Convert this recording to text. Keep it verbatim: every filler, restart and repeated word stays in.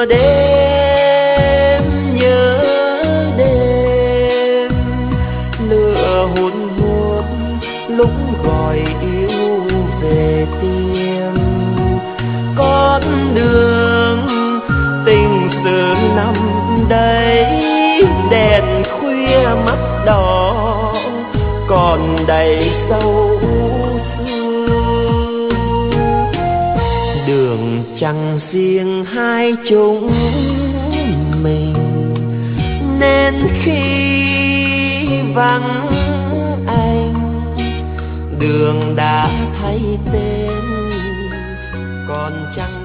mưa đêm nhớ đêm, lửa hôn hút lúc gọi yêu về tìm. Con đường tình xưa năm đấy, đèn khuya mắt đỏ còn đầy sâu xưa. Đường chẳng riêng hai chúng mình, nên khi vắng anh, đường đã thay tên còn chẳng